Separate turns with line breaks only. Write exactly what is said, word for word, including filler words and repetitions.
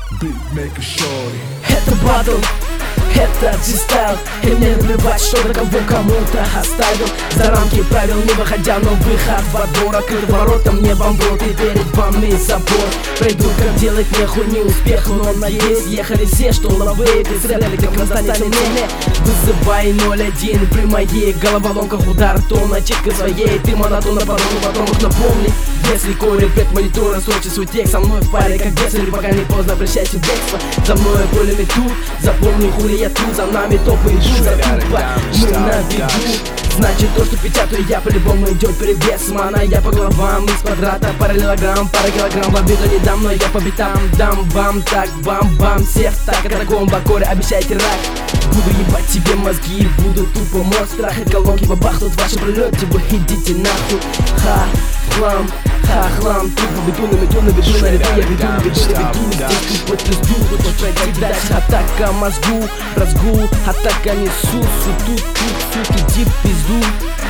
Beatmaker Shorty.
Это батл, это дистайл, и мне наплевать, что договор кому-то оставил. За рамки правил не выходя, но выход во двор открыт воротам, небом в рот и перед вами забор. Пройду, как делать нехуй, не успех, но надеюсь, ехали все, что ловые представляли, как настанет темнее. Вызывай ноль один при моей головоломках, удар тона, читка своей, ты монотонно подумал, потом их напомни. Если корень пред монитора, срочи свой текст со мной в паре, как детство, или пока не поздно, обращайся в бегство. За мной пулями тут, запомни, хули я тут, за нами топы идут, за тупо мы на виду. Значит, то, что печатаю я, по-любому идет перевес. Мана, я по головам из квадрата, параллелограмм, пара килограмм в обиду не дам, но я по битам дам вам так, бам-бам, всех так, это комбо, коре, обещайте рак. Буду ебать тебе мозги, буду тупо мозг, страх и колонки бабахнут в вашем пролете, вы идите нахуй, ха, хлам. Ха, хлам, тупо веду на мету, на веду на ряду, я веду на веду на веду. Здесь тупо пизду, хочешь пройти дальше. Атака мозгу, разгул, атака несу, су тут, тут, тут, иди в пизду.